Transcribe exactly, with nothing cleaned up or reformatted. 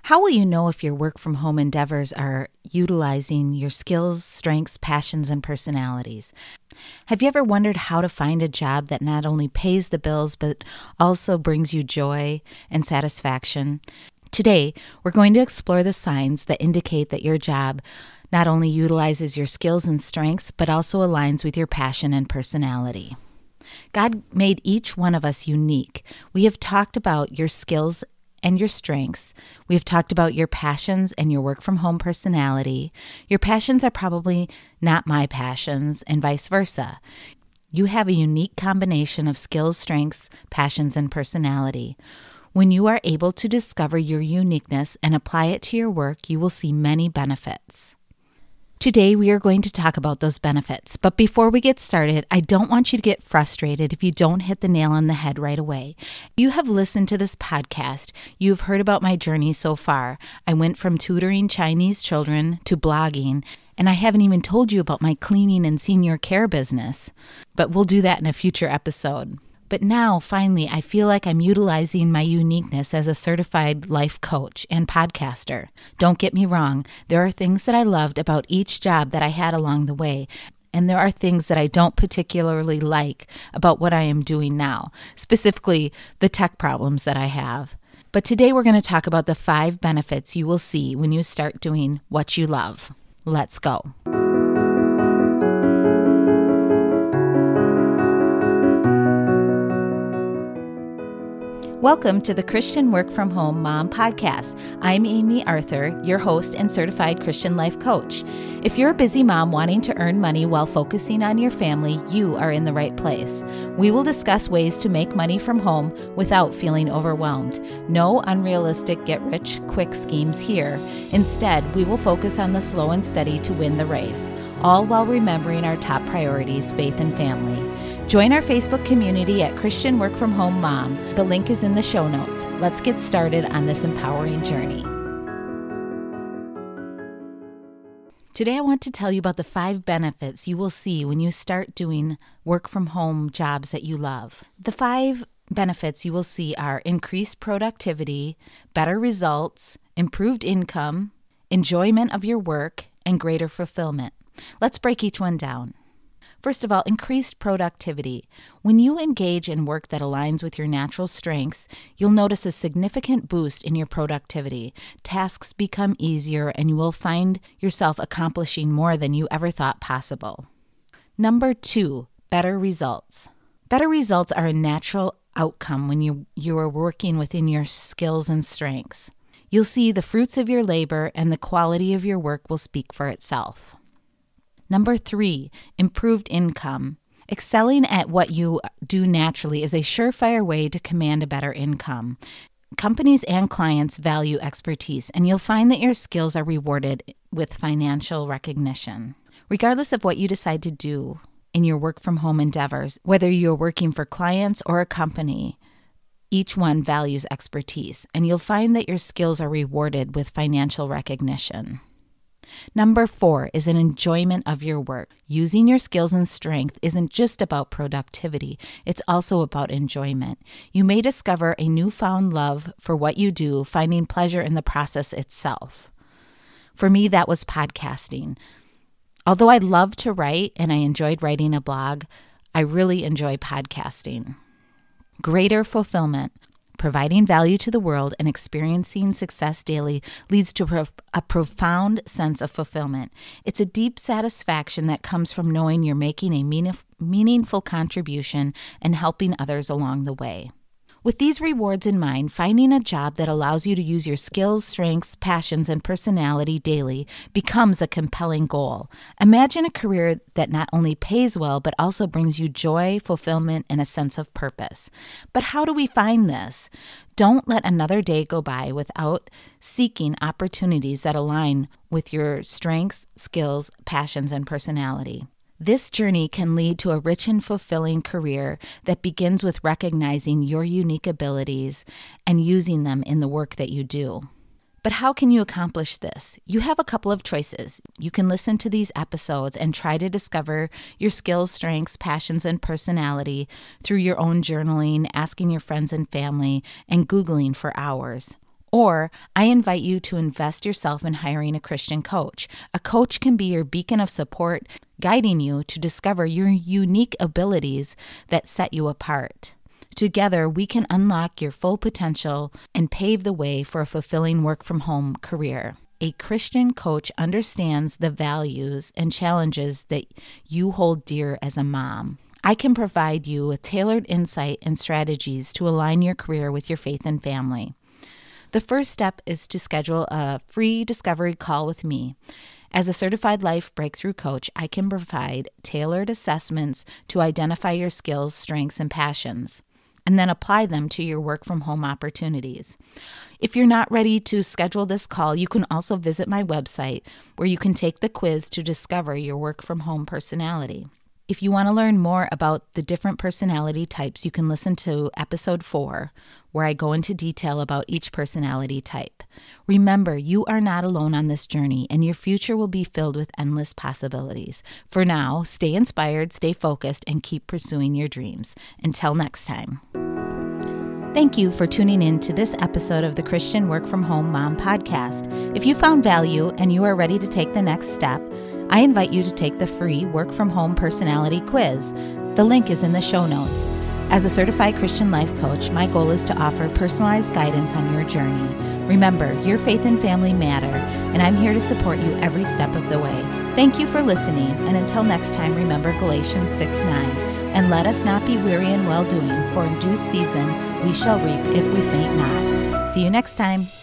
How will you know if your work-from-home endeavors are utilizing your skills, strengths, passions, and personalities? Have you ever wondered how to find a job that not only pays the bills but also brings you joy and satisfaction? Today, we're going to explore the signs that indicate that your job not only utilizes your skills and strengths but also aligns with your passion and personality. God made each one of us unique. We have talked about your skills and your strengths. We have talked about your passions and your work-from-home personality. Your passions are probably not my passions, and vice versa. You have a unique combination of skills, strengths, passions, and personality. When you are able to discover your uniqueness and apply it to your work, you will see many benefits. Today, we are going to talk about those benefits, but before we get started, I don't want you to get frustrated if you don't hit the nail on the head right away. You have listened to this podcast. You've heard about my journey so far. I went from tutoring Chinese children to blogging, and I haven't even told you about my cleaning and senior care business, but we'll do that in a future episode. But now, finally, I feel like I'm utilizing my uniqueness as a certified life coach and podcaster. Don't get me wrong, there are things that I loved about each job that I had along the way, and there are things that I don't particularly like about what I am doing now, specifically the tech problems that I have. But today we're going to talk about the five benefits you will see when you start doing what you love. Let's go. Welcome to the Christian Work From Home Mom Podcast. I'm Amy Arthur, your host and certified Christian life coach. If you're a busy mom wanting to earn money while focusing on your family, you are in the right place. We will discuss ways to make money from home without feeling overwhelmed. No unrealistic get-rich-quick schemes here. Instead, we will focus on the slow and steady to win the race, all while remembering our top priorities, faith and family. Join our Facebook community at Christian Work From Home Mom. The link is in the show notes. Let's get started on this empowering journey. Today I want to tell you about the five benefits you will see when you start doing work from home jobs that you love. The five benefits you will see are increased productivity, better results, improved income, enjoyment of your work, and greater fulfillment. Let's break each one down. First of all, increased productivity. When you engage in work that aligns with your natural strengths, you'll notice a significant boost in your productivity. Tasks become easier, and you will find yourself accomplishing more than you ever thought possible. Number two, better results. Better results are a natural outcome when you, you are working within your skills and strengths. You'll see the fruits of your labor, and the quality of your work will speak for itself. Number three, improved income. Excelling at what you do naturally is a surefire way to command a better income. Companies and clients value expertise, and you'll find that your skills are rewarded with financial recognition. Regardless of what you decide to do in your work-from-home endeavors, whether you're working for clients or a company, each one values expertise, and you'll find that your skills are rewarded with financial recognition. Number four is an enjoyment of your work. Using your skills and strength isn't just about productivity, it's also about enjoyment. You may discover a newfound love for what you do, finding pleasure in the process itself. For me, that was podcasting. Although I love to write and I enjoyed writing a blog, I really enjoy podcasting. Greater fulfillment. Providing value to the world and experiencing success daily leads to a profound sense of fulfillment. It's a deep satisfaction that comes from knowing you're making a meaningful contribution and helping others along the way. With these rewards in mind, finding a job that allows you to use your skills, strengths, passions, and personality daily becomes a compelling goal. Imagine a career that not only pays well, but also brings you joy, fulfillment, and a sense of purpose. But how do we find this? Don't let another day go by without seeking opportunities that align with your strengths, skills, passions, and personality. This journey can lead to a rich and fulfilling career that begins with recognizing your unique abilities and using them in the work that you do. But how can you accomplish this? You have a couple of choices. You can listen to these episodes and try to discover your skills, strengths, passions, and personality through your own journaling, asking your friends and family, and Googling for hours. Or I invite you to invest yourself in hiring a Christian coach. A coach can be your beacon of support, guiding you to discover your unique abilities that set you apart. Together, we can unlock your full potential and pave the way for a fulfilling work-from-home career. A Christian coach understands the values and challenges that you hold dear as a mom. I can provide you with tailored insight and strategies to align your career with your faith and family. The first step is to schedule a free discovery call with me. As a certified life breakthrough coach, I can provide tailored assessments to identify your skills, strengths, and passions, and then apply them to your work-from-home opportunities. If you're not ready to schedule this call, you can also visit my website where you can take the quiz to discover your work-from-home personality. If you want to learn more about the different personality types, you can listen to episode four, where I go into detail about each personality type. Remember, you are not alone on this journey, and your future will be filled with endless possibilities. For now, stay inspired, stay focused, and keep pursuing your dreams. Until next time. Thank you for tuning in to this episode of the Christian Work From Home Mom Podcast. If you found value and you are ready to take the next step, I invite you to take the free Work From Home Personality Quiz. The link is in the show notes. As a certified Christian life coach, my goal is to offer personalized guidance on your journey. Remember, your faith and family matter, and I'm here to support you every step of the way. Thank you for listening, and until next time, remember Galatians six nine. And let us not be weary in well-doing, for in due season we shall reap if we faint not. See you next time.